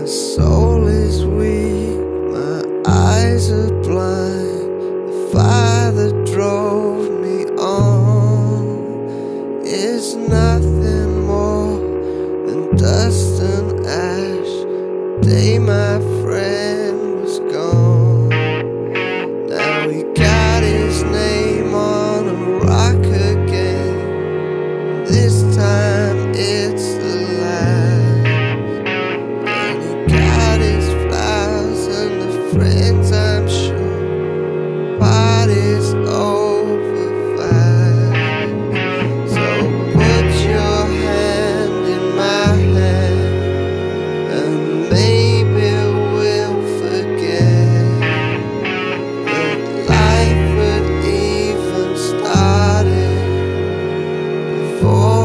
soul is weak, my eyes are blind. The fire that drove me on is nothing more than dust and ash. The day my friend was gone, now he got his name on a rock again. This time it's the last. And he got his flowers and the friends, I'm sure. Party's over fast. So put your hand in my hand and maybe we'll forget that life had even started before